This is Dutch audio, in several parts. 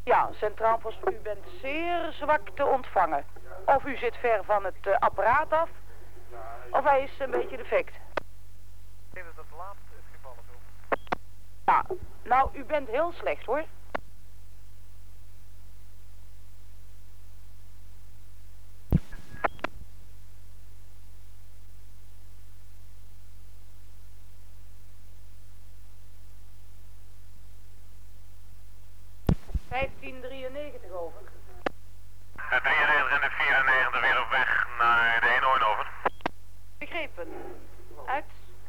Ja, Centraal Post, u bent zeer zwak te ontvangen. Of u zit ver van het apparaat af, of hij is een beetje defect. Ik denk dat het laatste is gevallen, zo. Ja, nou, u bent heel slecht hoor. ...1593 over. De 93 en de 94 weer op weg naar de Eenhoorn over. Begrepen. Uit.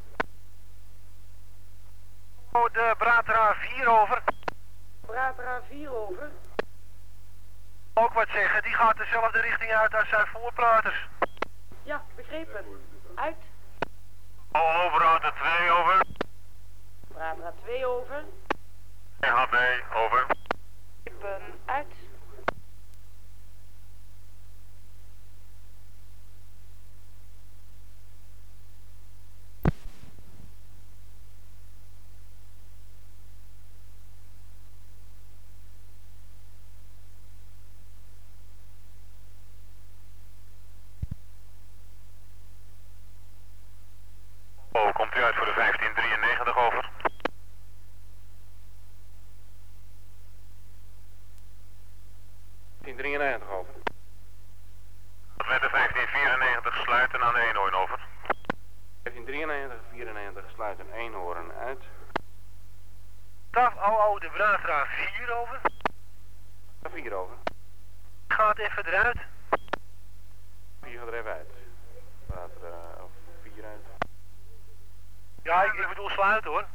Oh, de Bratra 4 over. Bratra 4 over. Ook wat zeggen, die gaat dezelfde richting uit als zijn voorpraters. Ja, begrepen. Uit. Overhouden 2 over. Bratra 2 over. HB over. Begrepen. Uit. Oh, komt u uit voor de 1593 over. over. Met de 1594 sluiten aan de Eenhoorn over. 1593, 94 sluiten Eenhoorn uit. Staf OO de Bratra 4 over. 4 over. Gaat even eruit. 4 gaat er even uit. Laat er 4 uit. Ja, ik bedoel sluiten hoor.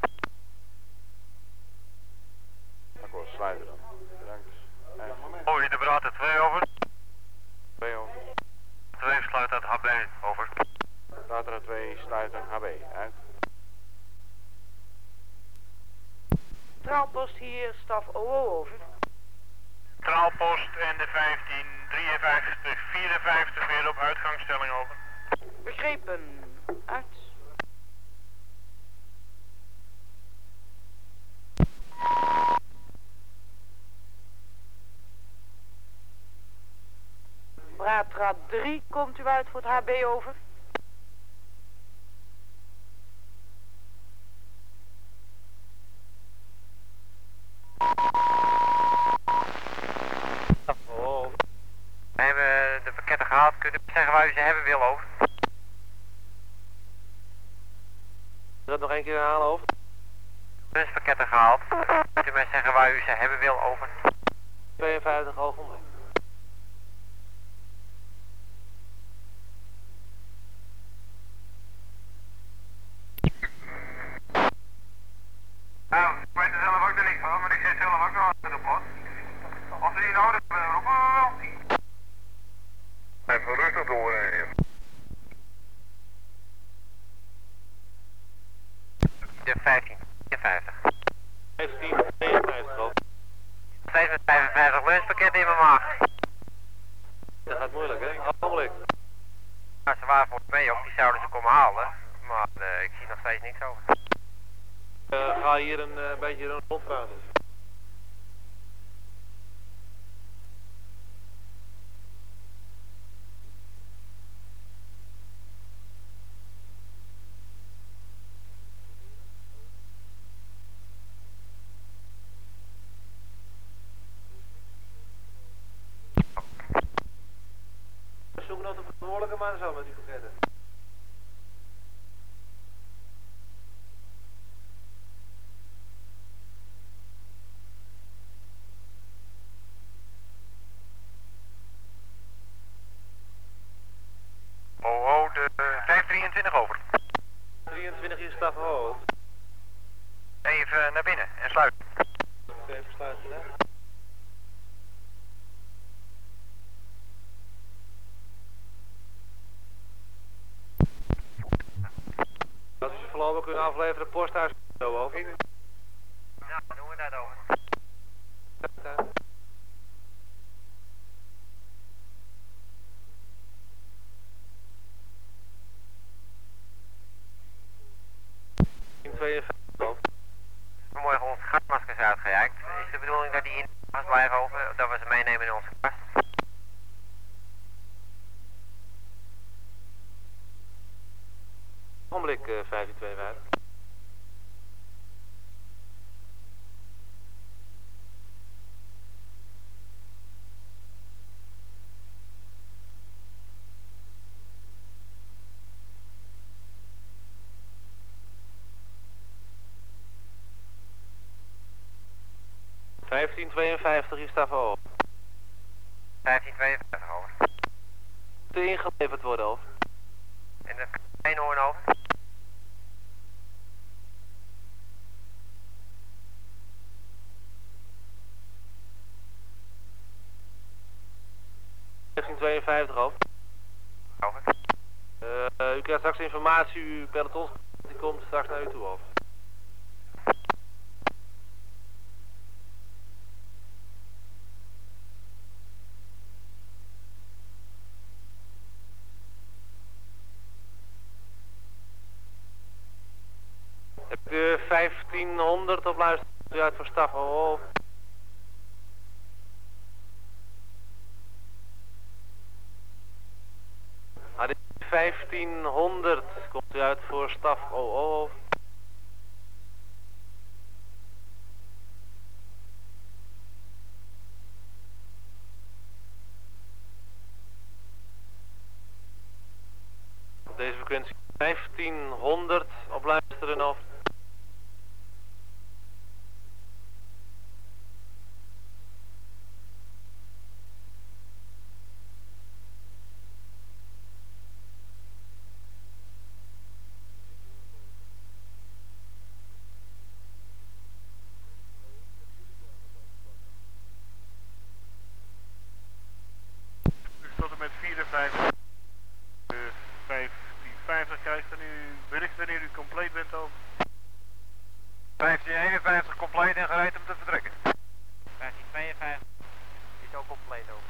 Akkoord, sluiten dan. Bedankt. Oh, de Brata 2 over. 2 over. 2 sluit uit HB over. Bratra 2 sluiten HB uit. Traalpost hier, staf OO over. Traalpost en de 1553, 54 weer op uitgangsstelling over. Begrepen. Uit. Bratra 3, komt u uit voor het HB over? Oh. We hebben de pakketten gehaald. Kunt u zeggen waar u ze hebben wil over? Dat nog één keer herhalen over? Lunchpakketten gehaald. Kunt u mij zeggen waar u ze hebben wil over? 52 Algemeen. Nou, ik weet er zelf ook nog niet van, maar ik zit zelf ook nog achter de pot. Als we die nodig hebben, roepen we wel. Even rustig doorrijden. De 1553. 1552 over. Steeds met 55 lunchpakketten in mijn maag. Dat gaat moeilijk, hè? Ogenblik. Nou, ze waren voor 2 op, die zouden ze komen halen. Maar ik zie nog steeds niks over. Ga hier een beetje rondpraten. Zoek nog de verantwoordelijke man zo met die pakketten. Oh, de 523 over. 23 is staf hoog. Even naar binnen en sluit. Even sluiten, hè? Dat is voorlopig kunnen afleveren posthuis zo over. Ja, doen we dat over. In 52 over. Vanmorgen ons gasmasker maskers uitgereikt. Is de bedoeling dat die in de blijven open, dat we ze meenemen in onze kast? Ogenblik 1552. ...1552 is daarvoor. 1552 over. Moet er ingeleverd worden, over. En de eenhoorn over. 1552 over. Over. U krijgt straks informatie, uw peloton die komt straks naar u toe, over. Heb u 1500 op luisteren uit voor staf, over. Ah, dit is 1500 komt u uit voor staf OO. Op deze frequentie 1500 op luisteren of. Tot en met 54. 1550 krijgt er nu bericht wanneer u compleet bent over. 1551 compleet en gereed om te vertrekken. 1552 is ook compleet over.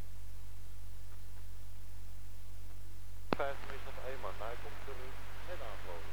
50 is nog één man, maar hij komt er net aanvlogen.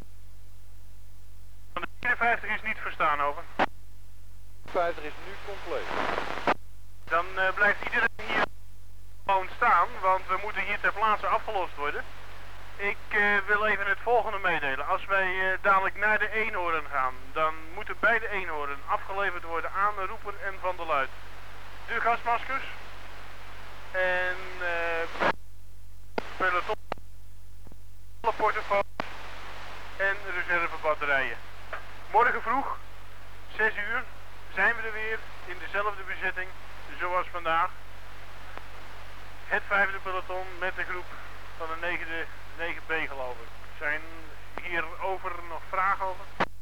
Van de 54 is niet verstaan over. 50 is nu compleet. Dan blijft iedereen hier gewoon staan, want we moeten hier ter plaatse afgelost worden. Ik wil even het volgende meedelen. Als wij dadelijk naar de eenhoorn gaan, dan moeten beide eenhoorn afgeleverd worden aan de roeper en van de luid. De gasmaskers en peloton, portofoons en reservebatterijen. Morgen vroeg, 6 uur, zijn we er weer in dezelfde bezetting zoals vandaag. Het 5e peloton met de groep van de 9B geloof ik. Zijn hierover nog vragen over?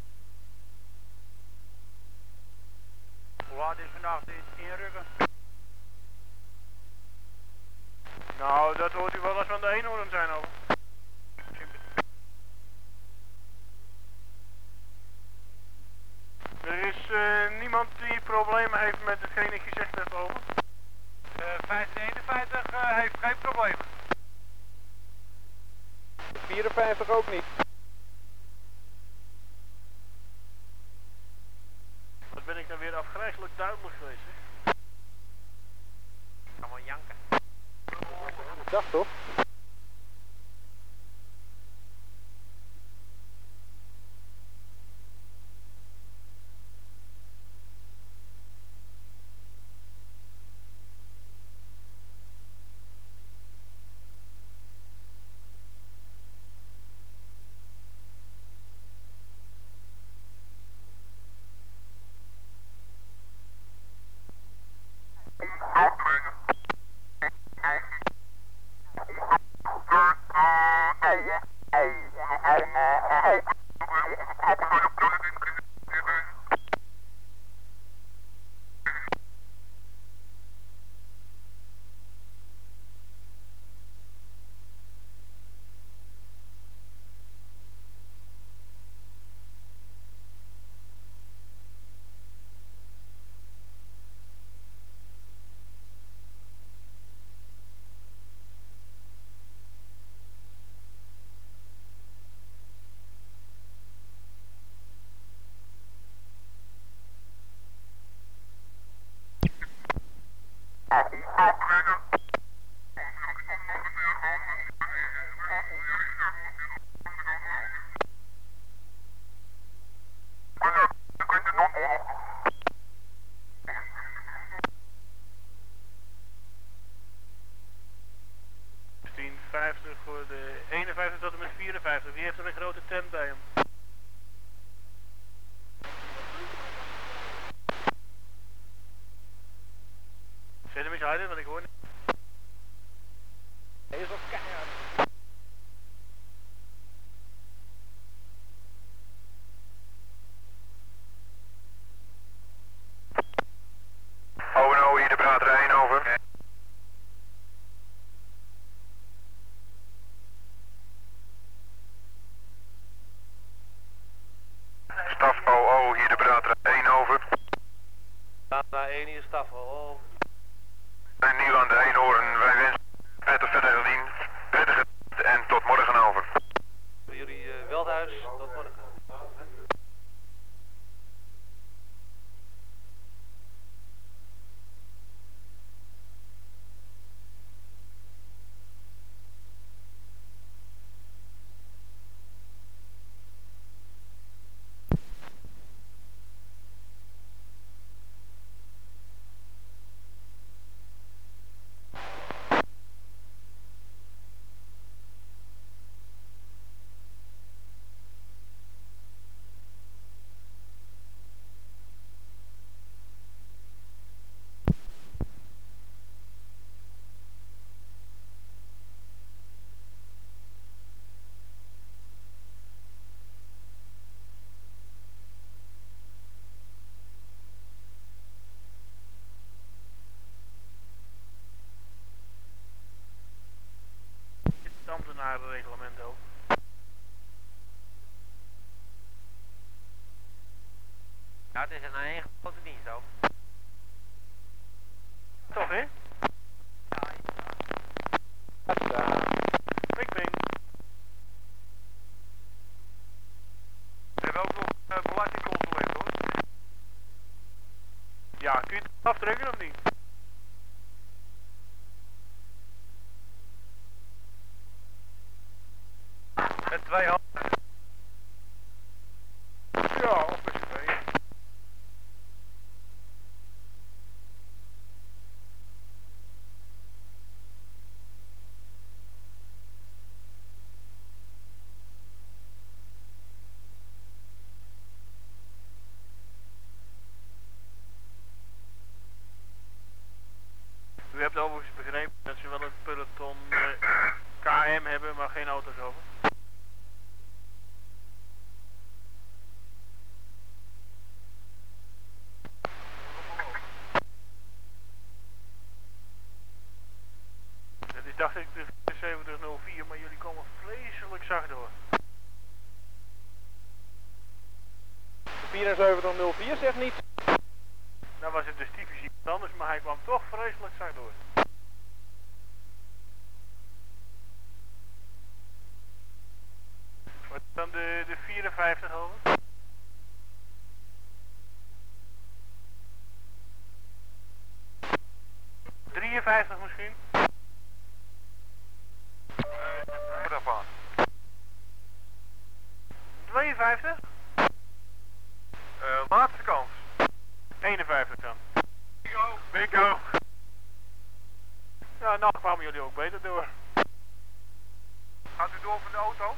Hoe laat is vandaag dit inrukken? Nou, dat hoort u wel als we aan de eenhoorn zijn over. Er is niemand die problemen heeft met hetgeen ik gezegd heb over. 1551 heeft geen probleem. 54 ook niet. Wat ben ik dan weer afgrijzelijk duidelijk geweest, hè? Allemaal janken. Dag toch? Voor de 51 tot en met 54. Wie heeft er een grote tent bij hem? Zet hem eens harder, want ik hoor niet. Hij is wel keihard. ONO, hier de braderij, over. Staf OO, hier de braderij, over. Data 1 hier staf. Oh. En nu aan de Eenoren, wij wensen prettig verder gedien, prettige en tot morgen, over. Voor jullie Veldhuis, tot morgen. Het ambtenarenreglement ook. Ja, het is een eigen grote dienst ook. Toch, hè? Ping, ping. We hebben ook nog belastingconsulent, hoor. Ja, kun je het aftrekken of niet? Met 2 handen. Ja, of met z'n tweeën. U hebt overigens begrepen dat ze wel een peloton KM hebben, maar geen auto's over. Dat is dacht ik de 7004, maar jullie komen vreselijk zacht door. De 7404 zegt niet. Nou was het dus typisch iets anders, maar hij kwam toch vreselijk zacht door. Wat is dan de 54 over? ...53 misschien? Wat daarvan? 52? Laatste kans. 51 dan. Bingo. Bingo! Ja, nou kwamen jullie ook beter door. Gaat u door van de auto?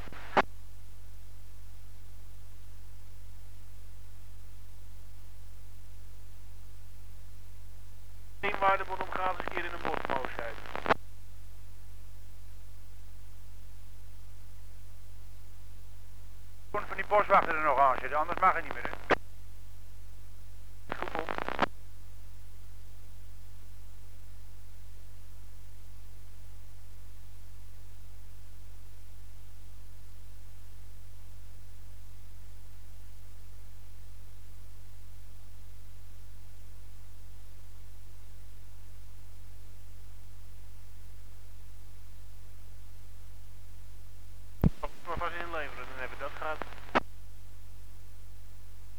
Zien waar de bottom gaat eens een keer in een bosmoosheid. Van die boswachter er nog aan zitten, anders mag het niet meer, hè? Goed op. Maar vast inleveren, dan hebben we dat gehad.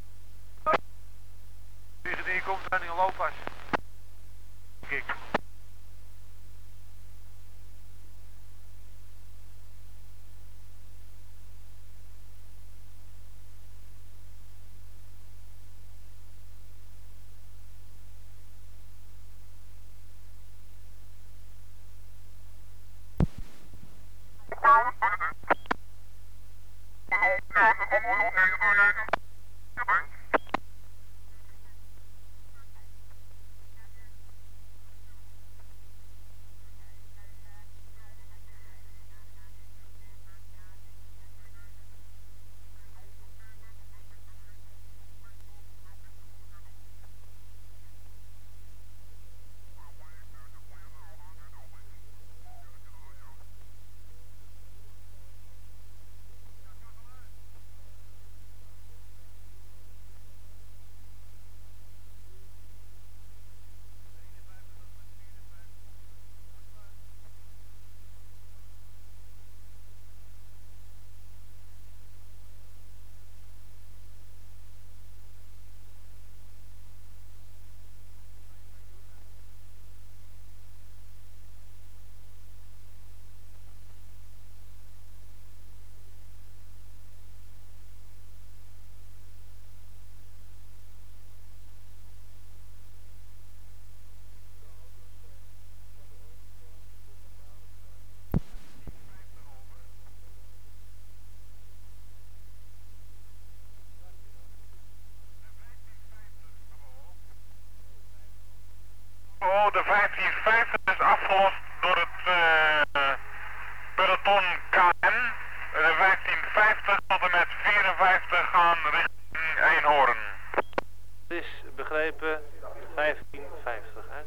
de 1550 is afgelost door het peloton KM. De 1550 tot en met 54 gaan richting Eenhoorn. Het is begrepen 1550, hè?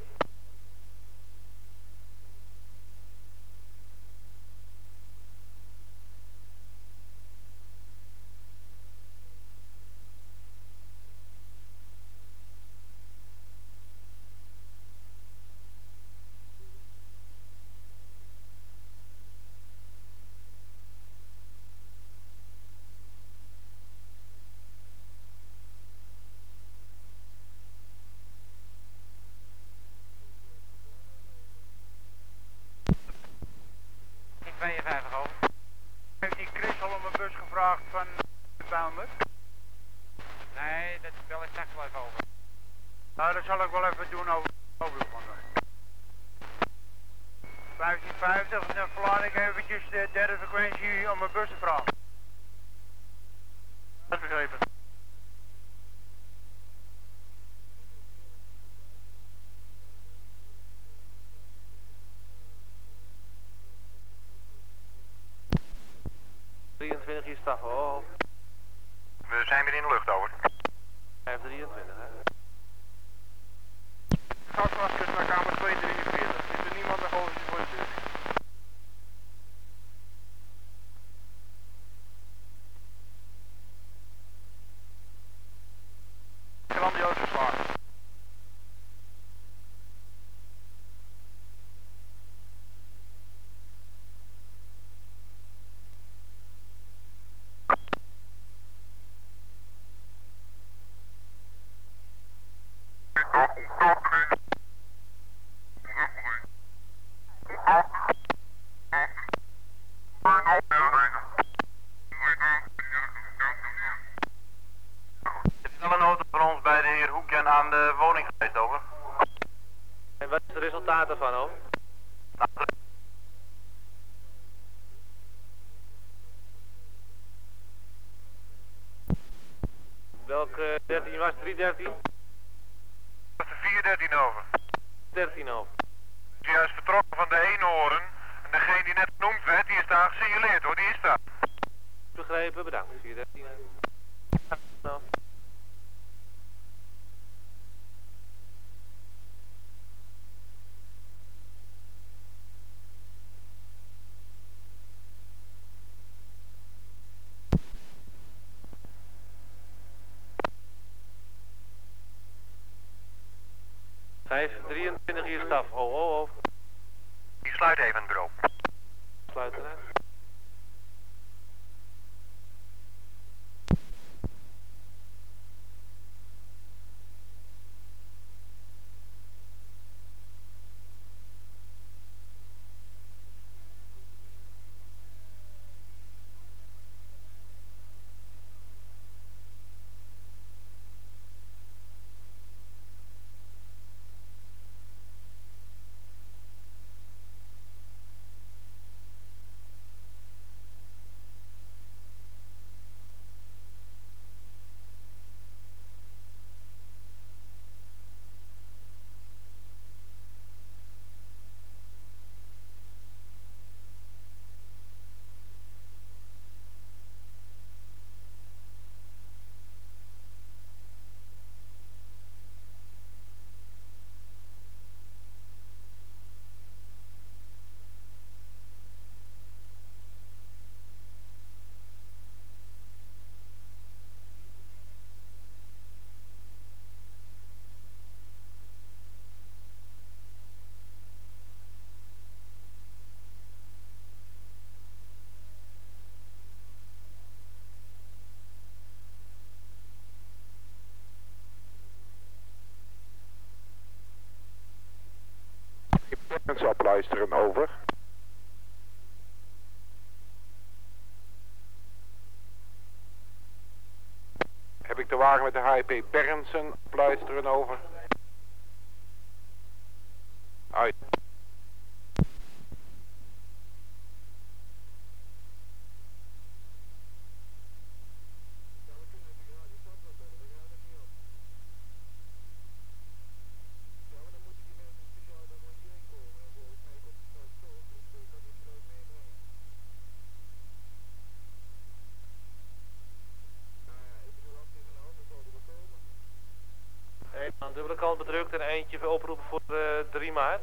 Ik 52 over. Heeft die Chris al om een bus gevraagd van de Bijlmer? Nee, dat bel ik straks wel even over. Nou, dat zal ik wel even doen over van 1550, dan verlaat ik eventjes de derde frequentie om een bus te vragen. Dat is begrepen. Hier staf, oh. We zijn weer in de lucht, over. 523, hè? Gasmaskers naar kamer 243. Is er niemand nog over voor de deur? Grandioos geslaagd. Er is al een auto van ons bij de heer Hoekjen aan de woning geweest, over. En wat is het resultaat ervan, hoor? Welke 13 was 313? Dat is de 413 over. 13 over. Die is vertrokken van de Eenhoorn. En degene die net genoemd werd, die is daar gesignaleerd hoor, die is daar. Begrepen, bedankt. 413. Nou. Vijf 23 hier staf. Oh. Die sluit even het bureau. Sluiten, hè? Mensen opluisteren, over. Heb ik de wagen met de HIP Berndsen opluisteren, over. Uit. Aan de dubbele kant bedrukt en eentje oproepen voor 3 maart.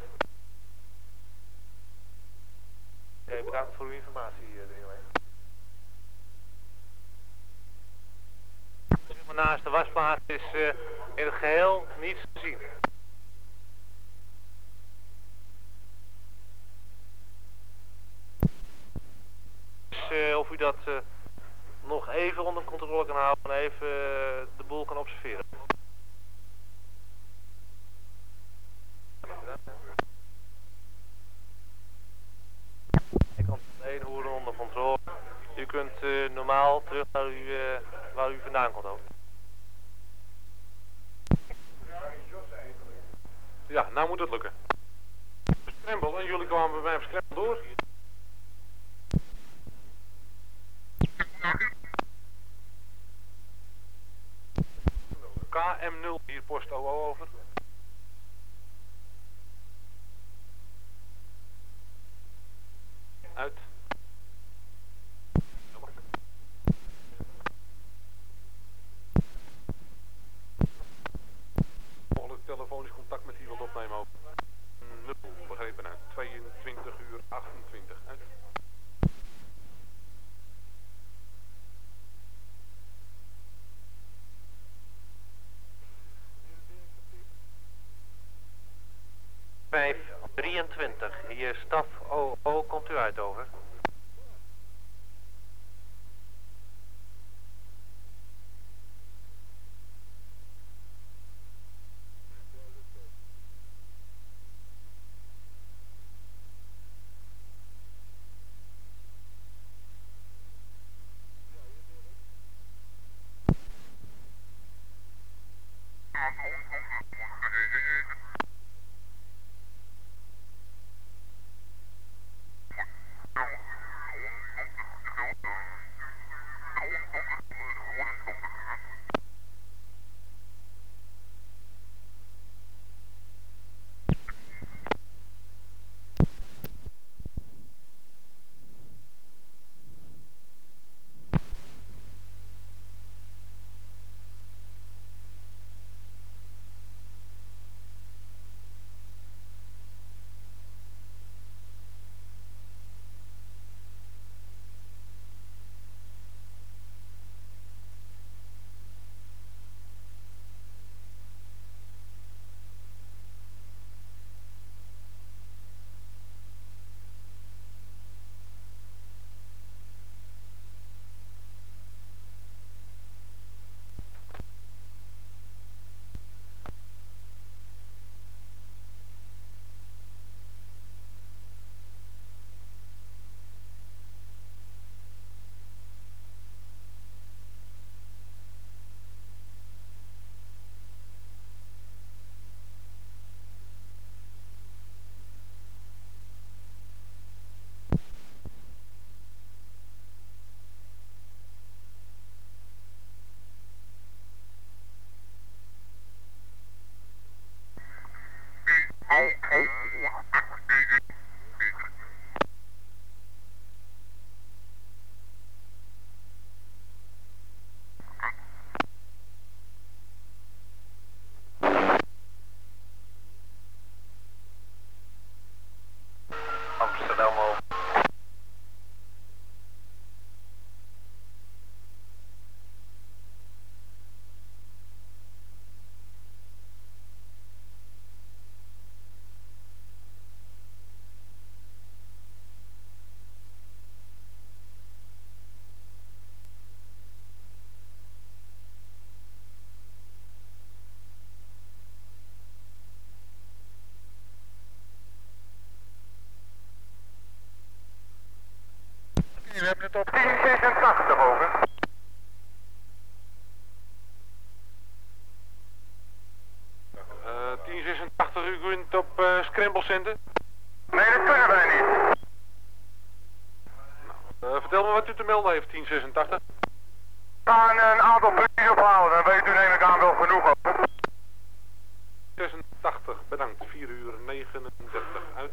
Oké, bedankt voor uw informatie, maar naast de wasplaats is in het geheel niets te zien. Dus of u dat nog even onder controle kan houden en even de boel kan observeren. Ik kan 1 hoeren onder controle. U kunt normaal terug naar waar u vandaan komt ook. Ja, nou moet het lukken. Scramble, en jullie kwamen bij mij op Scramble door. KM0, hier post OO over. Uit. Mogelijk telefonisch contact met wie wilt opnemen over. 0, begrepen uit. 22:28. Uit. Vijf 23. Hier staf OO, komt u uit over. Amsterdam over. We hebben het op 1086 over. Uh, 1086, u kunt op Scramble zenden. Nee, dat kunnen wij niet. Vertel me wat u te melden heeft, 1086. We gaan een aantal puntjes ophalen, dan weet u neem ik aan wel genoeg over. 86, bedankt. 4:39 uit.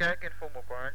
kijkinfo Mopar.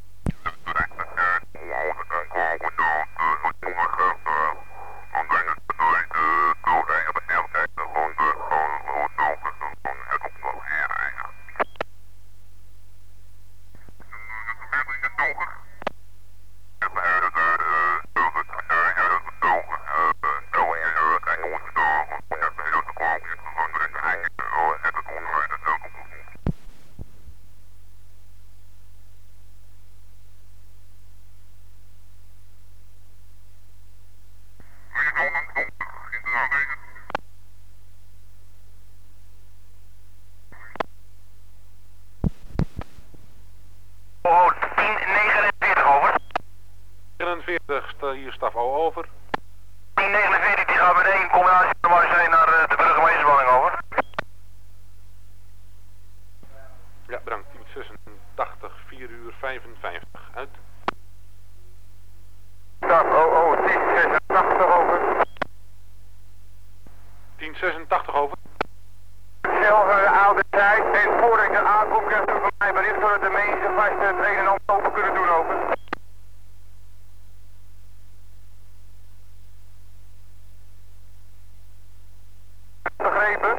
Oh, 1049 over. 49, hier staf O over. 1049 die gaat beneden, combinatie van Marseille naar de burgemeesterswoning over. Ja, bedankt. 1086, 4 uur 55. Uit. Staf OO 1086 over. 1086 over. Zelfde oude tijd en voordat ik er aankom krijg u van mij bericht zodat de mensen vast het een en ander open kunnen doen over. Begrepen?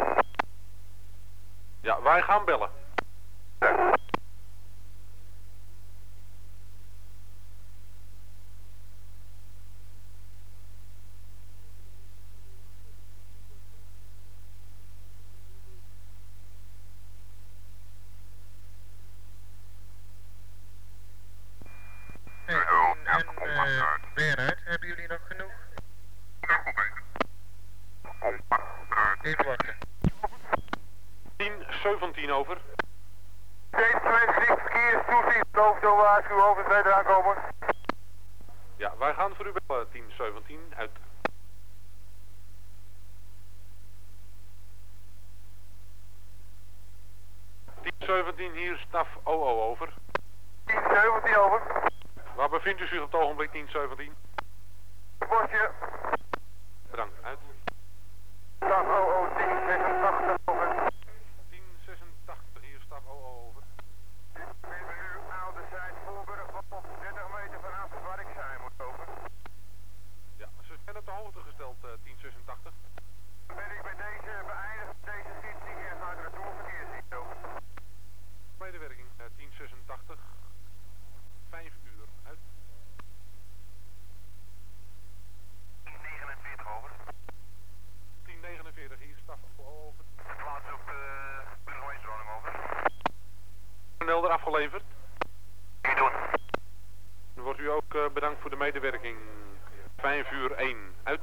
Ja, wij gaan bellen. En Bernhard, hebben jullie nog genoeg? Even wachten. 1017 over. Steeds 26 verkeerstoezicht over zo waarschuwen over het verder aankomen. Ja, wij gaan voor u bellen. 1017 uit. 1017 hier staf OO over. 1017 over. Waar bevindt u zich op het ogenblik 1017? Bosje. Bedankt, uit. Staf OO 1086 over. 1086 hier staf OO over. Ben u oude Zuid Voorburg op 30 meter vanaf waar ik zijn moet over. Ja, ze zijn op de hoogte gesteld 1086. Dan ben ik bij deze beëindigd deze schietsing en naar het retourverkeer ziet over. Medewerking 1086. 5 uur uit. 1049 over. 1049 hier staf over. Plaats op burgemeesterswoning over. Melder afgeleverd. Hier doen. Dan wordt u ook bedankt voor de medewerking. 5 uur 1 uit.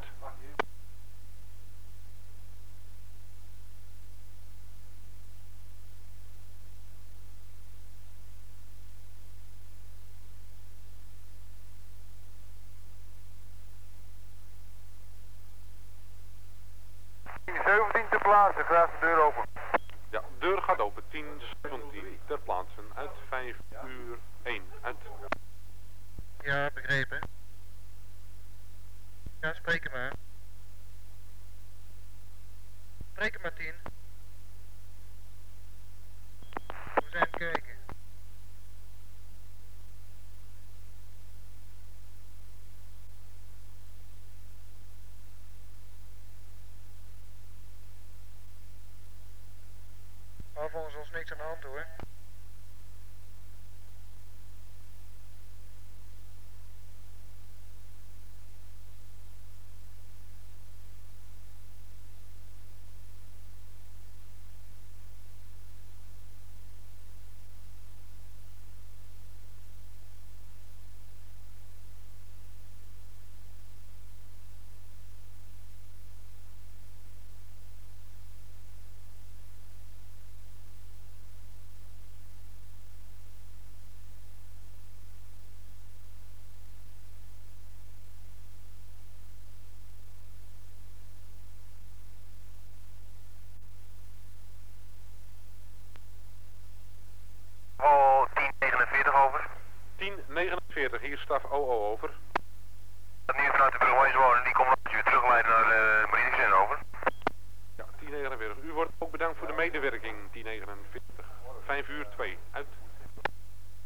Te plaatsen, graag de deur open. Ja, deur gaat open. 1017 ter plaatse uit. 5 uur 1 uit. Ja, begrepen. Ja, spreek hem maar. Spreek hem maar 10. We zijn aan het kijken. Maar volgens ons niks aan de hand hoor. Oh, 1049 over. 1049 hier staf OO over. Dat nu vanuit de burgemeesterswoning, die komt weer terugleiden naar de Marinegesin over. Ja, 1049. U wordt ook bedankt voor de medewerking. 1049. 5 uur 2 uit.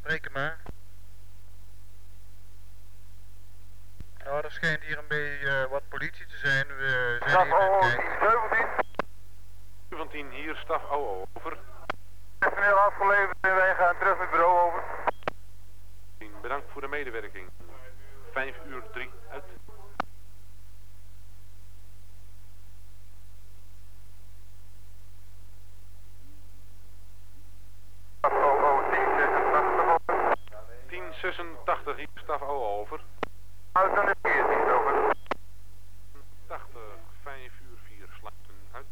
Spreek hem aan. Nou, er schijnt hier een beetje wat politie te zijn. We zijn Staf even aan OO het kijken. 17. 17 hier, staf OO, over. Personeel afgeleverd en wij gaan terug met het bureau over. Bedankt voor de medewerking. 5:03 uit. Staf OO 1086 over. 1086 hier, staf OO, over. Uit aan de 14 over. 80, 5:04 sluiten uit.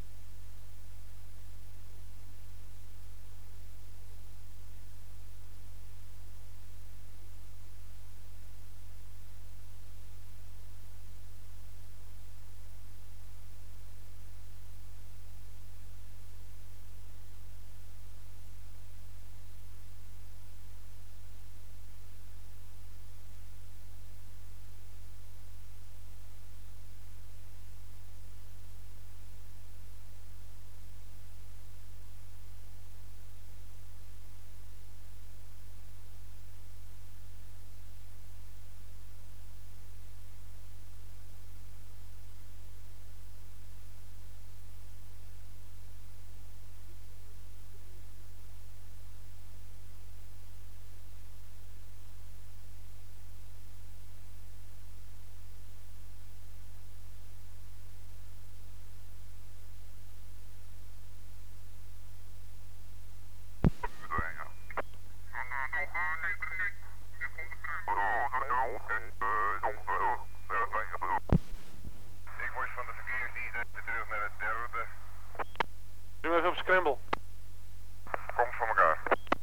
Ik word van de verkeersdienst even terug naar het derde. Nu even op scramble. Komt van elkaar.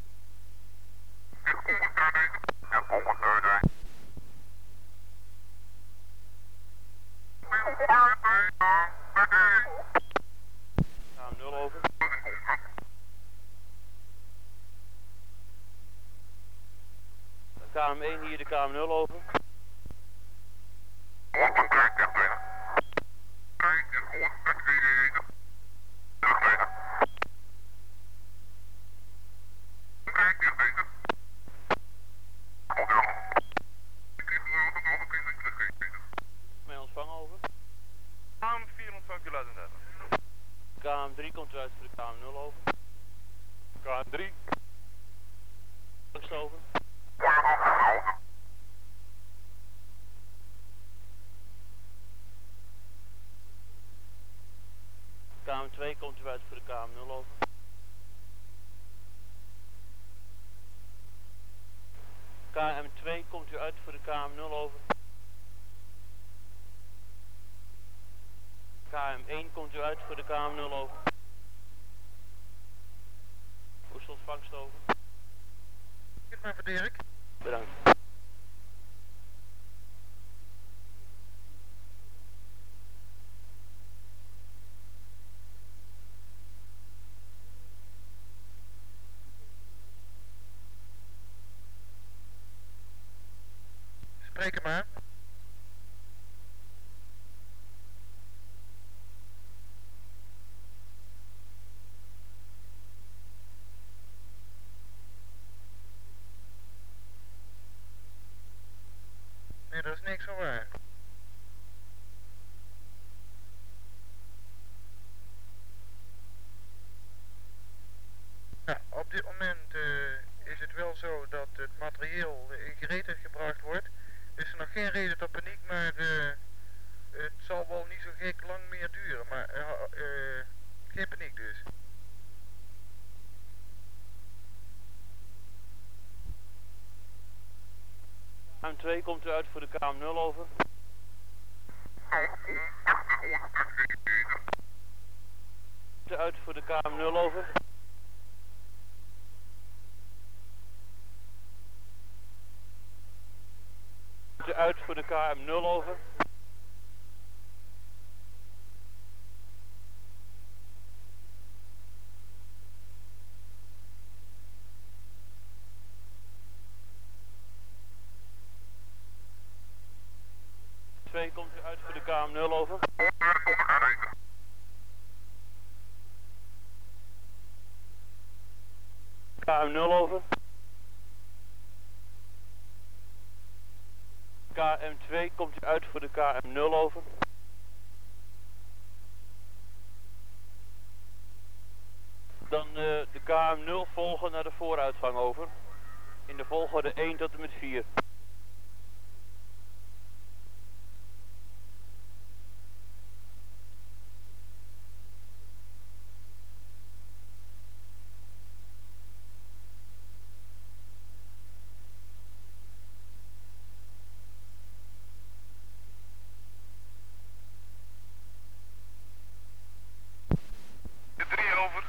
KM 0 over. KM 1 hier, de KM 0 over. Mee ontvangen over. KM 4 ontvangt u laten zetten. KM 3 komt eruit voor de KM 0 over. KM 3. Angst over. KM 2 komt eruit voor de KM 0 over. KM 2 komt u uit voor de KM 0 over. KM 1 komt u uit voor de KM 0 over. Hoe is de ontvangst over? Goed maar voor Dirk. Bedankt. Spreek hem aan. Nee, dat is niks van waar. Nou, op dit moment is het wel zo dat het materieel in gereedheid gebracht wordt. Dus er nog geen reden tot paniek, maar het zal wel niet zo gek lang meer duren. Maar geen paniek dus. KM 2 komt u uit voor de KM 0 over. Komt u uit voor de KM 0 over. Komt u uit voor de KM 0 over. Komt u uit voor de KM 0 over. KM 0 over. KM2 komt u uit voor de KM0 over. Dan de KM0 volgen naar de vooruitgang over. In de volgorde 1 tot en met 4. De 3 over.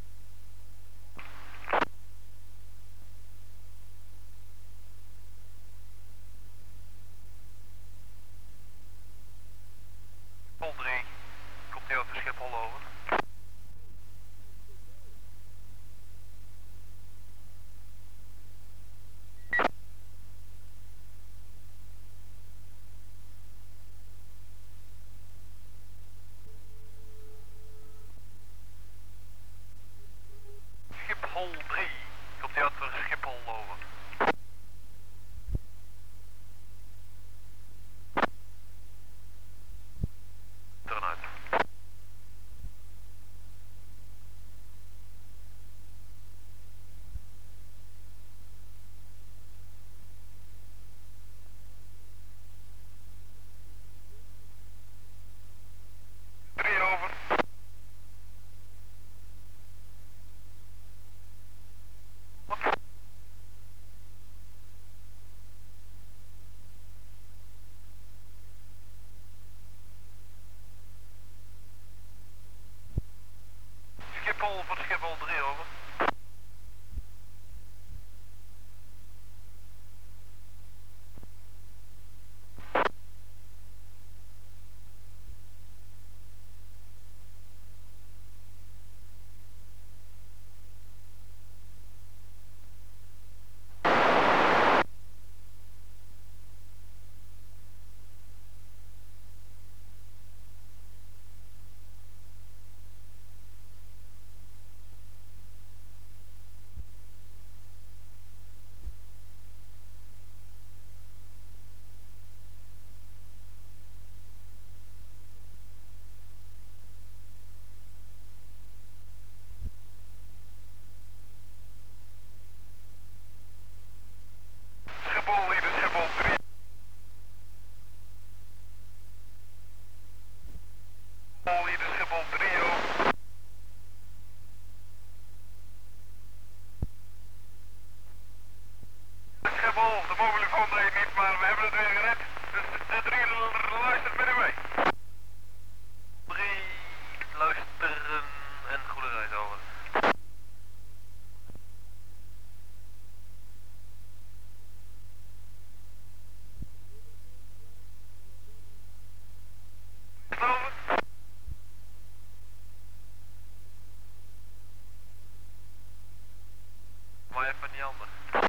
Vol 3. Komt hij over Schiphol over? Schiphol 3. Komt hij uit voor Schiphol over? Eruit. Drie over. Schiphol voor Schiphol 3 over. Schiphol hier, de Schiphol 3. Schiphol hier, de Schiphol 3 over. Schiphol, de mobielefoon deed niet, maar we hebben het weer gered. Dus de 3 luistert met u mee. 3 luisteren en goede reis over. Over. Maar even niet anders.